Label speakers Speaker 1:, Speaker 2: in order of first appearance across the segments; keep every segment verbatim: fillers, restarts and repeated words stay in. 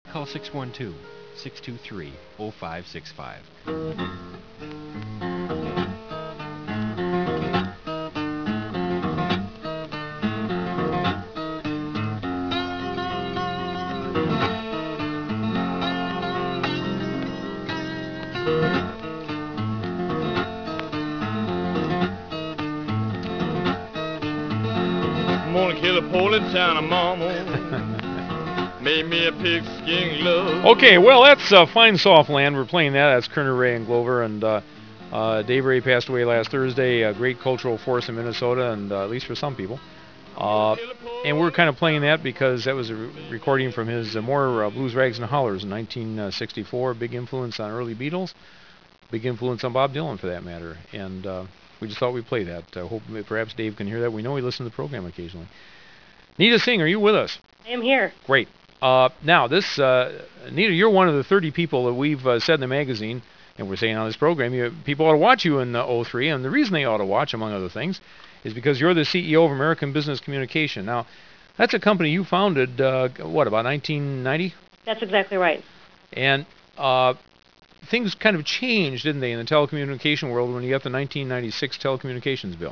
Speaker 1: Call six one two, six two three, oh five six five.
Speaker 2: I'm gonna kill a Polish town of mama. Made me a pigskin glove.
Speaker 3: Okay, well, that's uh, Fine Soft Land. We're playing that. That's Kerner Ray and Glover. And uh, uh, Dave Ray passed away last Thursday. A great cultural force in Minnesota, and uh, at least for some people. Uh, and we're kind of playing that because that was a re- recording from his uh, more uh, Blues, Rags, and Hollers in nineteen sixty-four. Big influence on early Beatles. Big influence on Bob Dylan, for that matter. And uh, we just thought we'd play that. I uh, hope perhaps Dave can hear that. We know he listens to the program occasionally. Nita Singh, are you with us?
Speaker 4: I am here.
Speaker 3: Great. Uh, now, this, uh, Nita, you're one of the thirty people that we've uh, said in the magazine, and we're saying on this program, you, people ought to watch you in uh, oh three, and the reason they ought to watch, among other things, is because you're the C E O of American Business Communication. Now, that's a company you founded, uh, what, about nineteen ninety?
Speaker 4: That's exactly right.
Speaker 3: And uh, things kind of changed, didn't they, in the telecommunication world when you got the nineteen ninety-six telecommunications bill?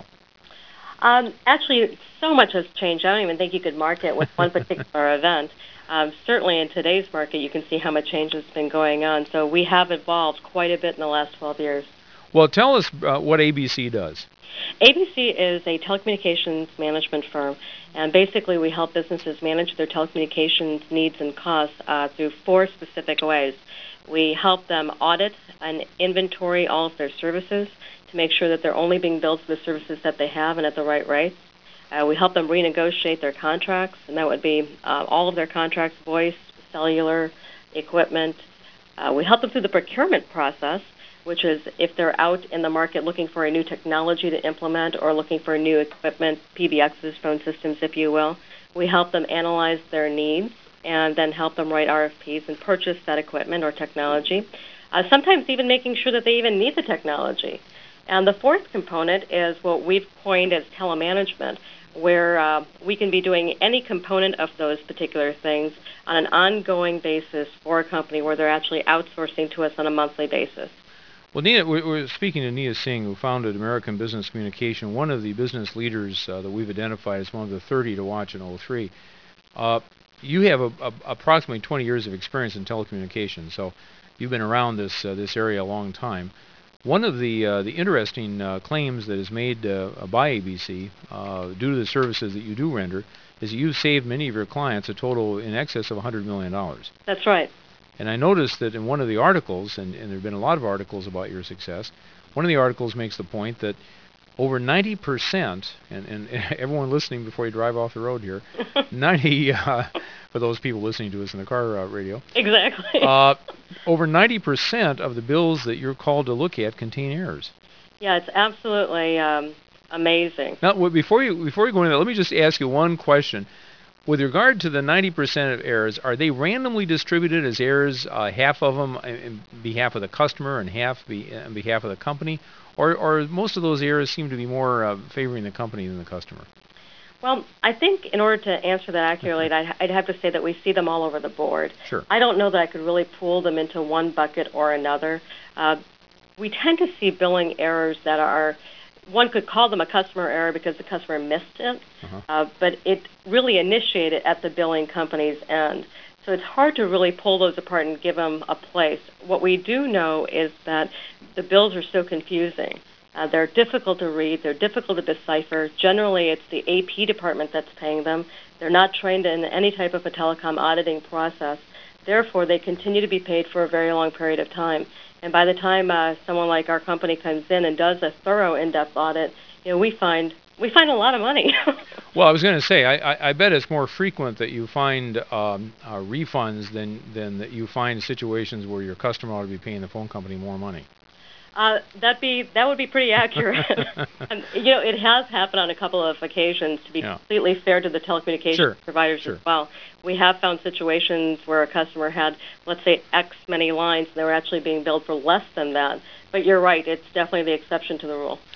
Speaker 4: Um, actually, so much has changed. I don't even think you could mark it with one particular event. Um, certainly in today's market, you can see how much change has been going on. So we have evolved quite a bit in the last twelve years.
Speaker 3: Well, tell us uh, what A B C does.
Speaker 4: A B C is a telecommunications management firm, and basically we help businesses manage their telecommunications needs and costs uh, through four specific ways. We help them audit and inventory all of their services to make sure that they're only being billed for the services that they have and at the right rates. Uh, we help them renegotiate their contracts, and that would be uh, all of their contracts, voice, cellular, equipment. Uh, we help them through the procurement process, which is if they're out in the market looking for a new technology to implement or looking for new equipment, P B Xs, phone systems, if you will. We help them analyze their needs and then help them write R F Ps and purchase that equipment or technology, uh, sometimes even making sure that they even need the technology. And the fourth component is what we've coined as telemanagement, where uh, we can be doing any component of those particular things on an ongoing basis for a company where they're actually outsourcing to us on a monthly basis.
Speaker 3: Well, Nina, we're speaking to Nina Singh, who founded American Business Communication, one of the business leaders uh, that we've identified as one of the thirty to watch in oh three. Uh, you have a, a, approximately twenty years of experience in telecommunications, so you've been around this uh, this area a long time. One of the uh, the interesting uh, claims that is made uh, by A B C uh, due to the services that you do render is that you've saved many of your clients a total in excess of one hundred million dollars.
Speaker 4: That's right.
Speaker 3: And I noticed that in one of the articles, and, and there have been a lot of articles about your success, one of the articles makes the point that over ninety percent, and, and everyone listening before you drive off the road here, ninety, uh, for those people listening to us in the car uh, radio.
Speaker 4: Exactly.
Speaker 3: uh, over ninety percent of the bills that you're called to look at contain errors.
Speaker 4: Yeah, it's absolutely um, amazing.
Speaker 3: Now, before you before you go into that, let me just ask you one question. With regard to the ninety percent of errors, are they randomly distributed as errors, uh, half of them on behalf of the customer and half be, on behalf of the company? Or, or most of those errors seem to be more uh, favoring the company than the customer?
Speaker 4: Well, I think in order to answer that accurately, I'd, I'd have to say that we see them all over the board.
Speaker 3: Sure.
Speaker 4: I don't know that I could really pool them into one bucket or another. Uh, we tend to see billing errors that are, one could call them a customer error because the customer missed it, uh-huh. uh, but it really initiated at the billing company's end. So it's hard to really pull those apart and give them a place. What we do know is that the bills are so confusing. Uh, they're difficult to read. They're difficult to decipher. Generally, it's the A P department that's paying them. They're not trained in any type of a telecom auditing process. Therefore, they continue to be paid for a very long period of time. And by the time uh, someone like our company comes in and does a thorough, in-depth audit, you know, we find we find a lot of money.
Speaker 3: Well, I was going to say, I, I, I bet it's more frequent that you find um, uh, refunds than, than that you find situations where your customer ought to be paying the phone company more money.
Speaker 4: Uh, that'd be that would be pretty accurate. And, you know, it has happened on a couple of occasions. To be yeah. completely fair to the telecommunications
Speaker 3: sure.
Speaker 4: providers
Speaker 3: sure.
Speaker 4: as well, we have found situations where a customer had, let's say, X many lines, and they were actually being billed for less than that. But you're right; it's definitely the exception to the rule.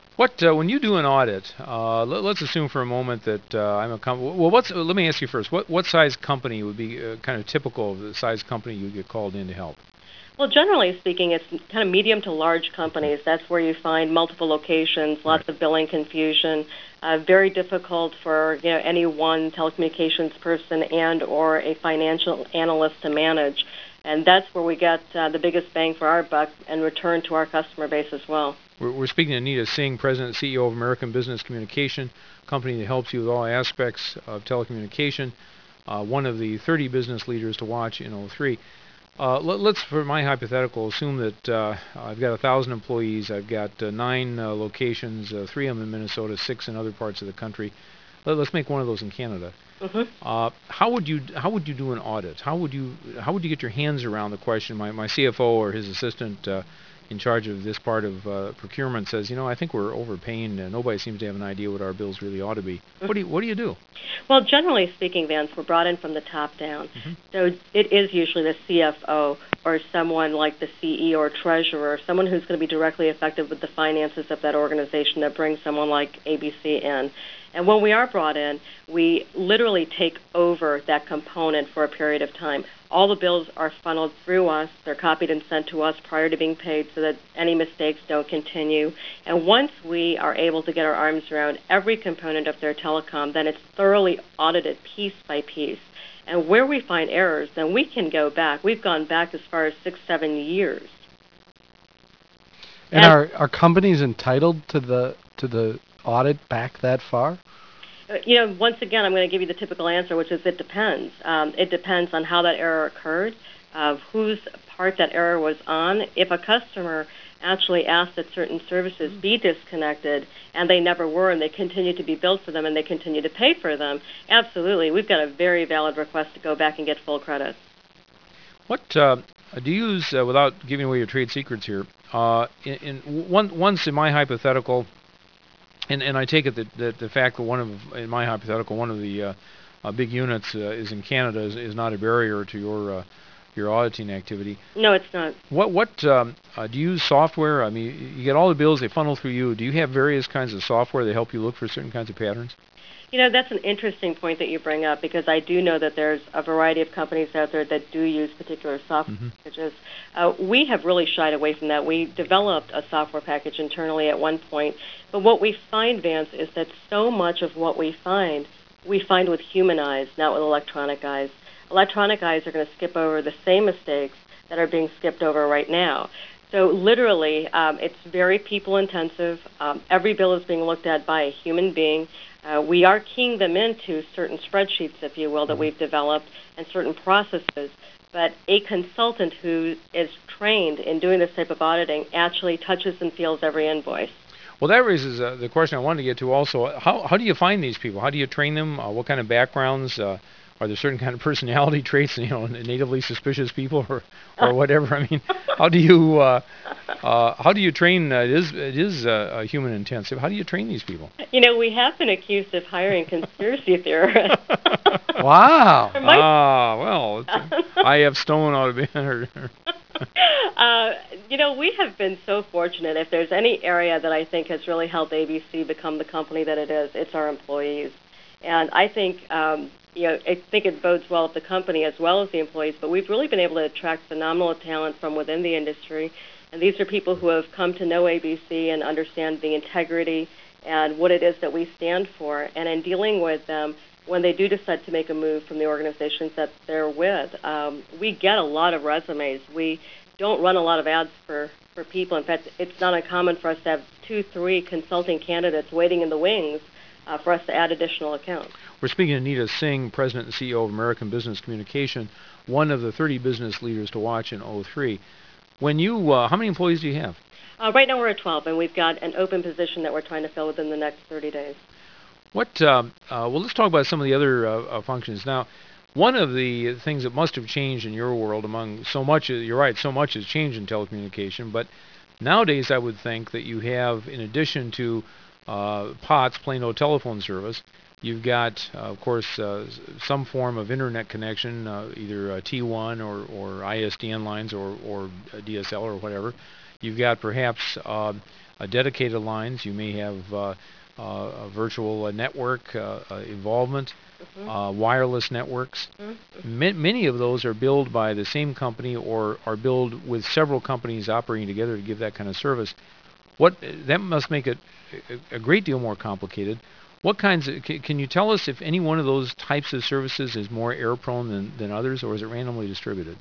Speaker 3: What uh, when you do an audit? Uh, let, let's assume for a moment that uh, I'm a company. Well, what's? Let me ask you first. What what size company would be uh, kind of typical of the size company you get called in to help?
Speaker 4: Well, generally speaking, it's kind of medium to large companies. That's where you find multiple locations, lots
Speaker 3: Right.
Speaker 4: of billing confusion, uh, very difficult for you know any one telecommunications person and or a financial analyst to manage. And that's where we get uh, the biggest bang for our buck and return to our customer base as well.
Speaker 3: We're, we're speaking to Nita Singh, President and C E O of American Business Communication, company that helps you with all aspects of telecommunication. Uh, one of the thirty business leaders to watch in oh three. Uh, let, let's, for my hypothetical, assume that uh, I've got a thousand employees. I've got uh, nine uh, locations, uh, three of them in Minnesota, six in other parts of the country. Let, let's make one of those in Canada.
Speaker 4: hmm
Speaker 3: Uh, how would you how would you do an audit? How would you how would you get your hands around the question? My my C F O or his assistant uh, in charge of this part of uh, procurement says, you know, I think we're overpaying. Uh, nobody seems to have an idea what our bills really ought to be. What do you what do you do?
Speaker 4: Well, generally speaking, Vance, we're brought in from the top down.
Speaker 3: Mhm.
Speaker 4: So it is usually the C F O or someone like the C E O or treasurer, someone who's going to be directly affected with the finances of that organization that brings someone like A B C in. And when we are brought in, we literally take over that component for a period of time. All the bills are funneled through us. They're copied and sent to us prior to being paid so that any mistakes don't continue. And once we are able to get our arms around every component of their telecom, then it's thoroughly audited piece by piece. And where we find errors, then we can go back. We've gone back as far as six, seven years.
Speaker 5: And
Speaker 4: And-
Speaker 5: are are companies entitled to the to the audit back that far?
Speaker 4: Uh, You know, once again, I'm going to give you the typical answer, which is it depends. Um, it depends on how that error occurred, uh, whose part that error was on. If a customer actually asked that certain services be disconnected and they never were and they continue to be billed for them and they continue to pay for them, absolutely, we've got a very valid request to go back and get full credit.
Speaker 3: What uh, do you use uh, without giving away your trade secrets here? Uh, in, in one once in my hypothetical. And and I take it that, that the fact that one of, in my hypothetical, one of the uh, uh, big units uh, is in Canada is, is not a barrier to your uh, your auditing activity.
Speaker 4: No, it's not.
Speaker 3: What what um, uh, do you use software? I mean, you get all the bills; they funnel through you. Do you have various kinds of software that help you look for certain kinds of patterns?
Speaker 4: You know, that's an interesting point that you bring up because I do know that there's a variety of companies out there that do use particular software
Speaker 3: Mhm.
Speaker 4: packages. Uh, we have really shied away from that. We developed a software package internally at one point, but what we find, Vance, is that so much of what we find, we find with human eyes, not with electronic eyes. Electronic eyes are going to skip over the same mistakes that are being skipped over right now. So literally, um, it's very people-intensive. Um, every bill is being looked at by a human being. Uh, we are keying them into certain spreadsheets, if you will, that we've developed and certain processes. But a consultant who is trained in doing this type of auditing actually touches and feels every invoice.
Speaker 3: Well, that raises uh, the question I wanted to get to also. How how do you find these people? How do you train them? Uh, what kind of backgrounds? Uh, are there certain kind of personality traits? You know, natively suspicious people, or or whatever. I mean, how do you uh, uh, how do you train? Uh, it is it is uh, human intensive. How do you train these people?
Speaker 4: You know, we have been accused of hiring conspiracy theorists.
Speaker 5: Wow.
Speaker 4: There might-
Speaker 3: Ah, well, it's, I have stone out of it. or-
Speaker 4: Uh, you know, we have been so fortunate. If there's any area that I think has really helped A B C become the company that it is, it's our employees. And I think, um, you know, I think it bodes well with the company as well as the employees. But we've really been able to attract phenomenal talent from within the industry. And these are people who have come to know A B C and understand the integrity and what it is that we stand for. And in dealing with them, when they do decide to make a move from the organizations that they're with, um, we get a lot of resumes. We don't run a lot of ads for, for people. In fact, it's not uncommon for us to have two, three consulting candidates waiting in the wings uh, for us to add additional accounts.
Speaker 3: We're speaking to Nita Singh, President and C E O of American Business Communication, one of the thirty business leaders to watch in oh three. When you, uh, how many employees do you have?
Speaker 4: Uh, right now we're at twelve, and we've got an open position that we're trying to fill within the next thirty days.
Speaker 3: What? Um, uh, well, let's talk about some of the other uh, uh, functions now. One of the things that must have changed in your world, among so much, you're right, so much has changed in telecommunication. But nowadays, I would think that you have, in addition to uh, P O T S, plain old telephone service, you've got, uh, of course, uh, some form of internet connection, uh, either uh, T one or, or I S D N lines or, or D S L or whatever. You've got perhaps uh, uh, dedicated lines. You may have uh, uh, a virtual uh, network uh, uh, involvement,
Speaker 4: Mm-hmm.
Speaker 3: uh, wireless networks.
Speaker 4: Mm-hmm.
Speaker 3: Ma- many of those are billed by the same company or are billed with several companies operating together to give that kind of service. What that must make it a, a great deal more complicated. What kinds of, can, can you tell us if any one of those types of services is more error prone than, than others, or is it randomly distributed?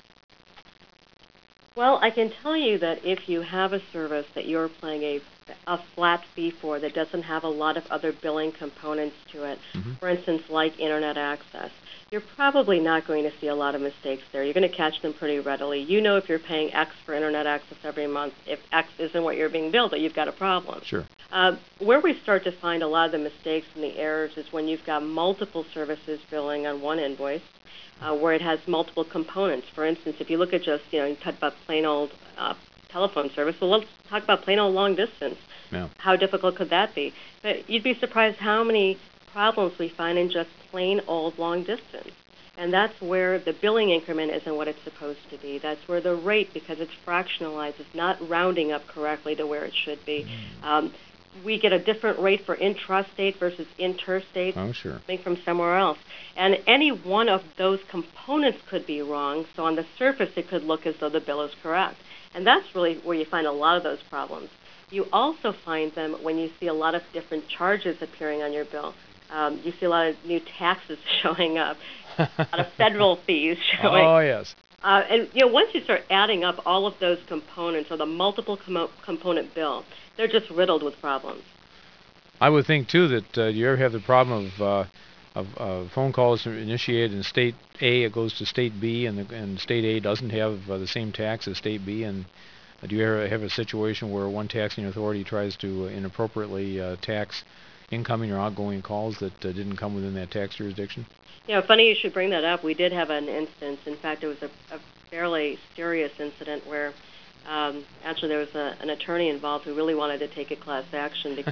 Speaker 4: Well, I can tell you that if you have a service that you're paying a, a flat fee for that doesn't have a lot of other billing components to it,
Speaker 3: Mm-hmm.
Speaker 4: for instance, like internet access, you're probably not going to see a lot of mistakes there. You're going to catch them pretty readily. You know if you're paying X for internet access every month, if X isn't what you're being billed, that you've got a problem.
Speaker 3: Sure.
Speaker 4: Uh, where we start to find a lot of the mistakes and the errors is when you've got multiple services billing on one invoice, uh, where it has multiple components. For instance, if you look at just, you know, you talk about plain old uh, telephone service, well, let's talk about plain old long distance.
Speaker 3: Yeah.
Speaker 4: How difficult could that be? But you'd be surprised how many problems we find in just plain old long distance. And that's where the billing increment isn't what it's supposed to be. That's where the rate, because it's fractionalized, is not rounding up correctly to where it should be. Um, we get a different rate for intrastate versus interstate,
Speaker 3: Oh, sure.
Speaker 4: coming from somewhere else. And any one of those components could be wrong, so on the surface it could look as though the bill is correct. And that's really where you find a lot of those problems. You also find them when you see a lot of different charges appearing on your bill. Um, you see a lot of new taxes showing up, a lot of federal fees showing.
Speaker 3: Oh, yes.
Speaker 4: Uh, and you know, once you start adding up all of those components or the multiple com- component bill, they're just riddled with problems.
Speaker 3: I would think, too, that uh, you ever have the problem of, uh, of uh, phone calls initiated in State A, it goes to State B, and, the, and State A doesn't have uh, the same tax as State B, and uh, do you ever have a situation where one taxing authority tries to uh, inappropriately uh, tax incoming or outgoing calls that uh, didn't come within that tax jurisdiction?
Speaker 4: You know, funny you should bring that up. We did have an instance. In fact, it was a, a fairly serious incident where um, actually there was a, an attorney involved who really wanted to take a class action because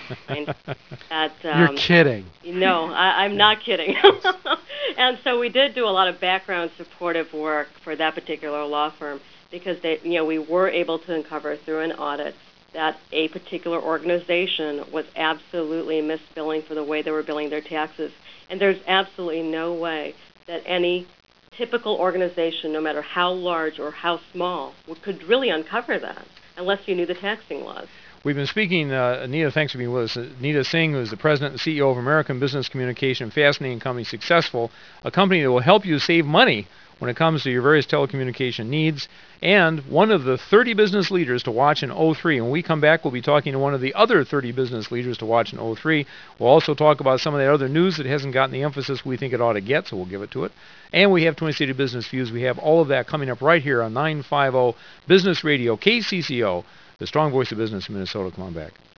Speaker 4: at, um,
Speaker 5: You're kidding.
Speaker 4: No, I, I'm not kidding. And so we did do a lot of background supportive work for that particular law firm because they, you know, we were able to uncover through an audit that a particular organization was absolutely misbilling for the way they were billing their taxes. And there's absolutely no way that any typical organization, no matter how large or how small, could really uncover that unless you knew the taxing laws.
Speaker 3: We've been speaking, uh, Anita, thanks for being with us. Anita Singh, who is the president and C E O of American Business Communication, fascinating company, Successful, a company that will help you save money when it comes to your various telecommunication needs, and one of the thirty business leaders to watch in oh three. When we come back, we'll be talking to one of the other thirty business leaders to watch in oh three. We'll also talk about some of the other news that hasn't gotten the emphasis we think it ought to get, so we'll give it to it. And we have Twin City Business Views. We have all of that coming up right here on nine fifty Business Radio, K C C O, the strong voice of business in Minnesota. Come on back.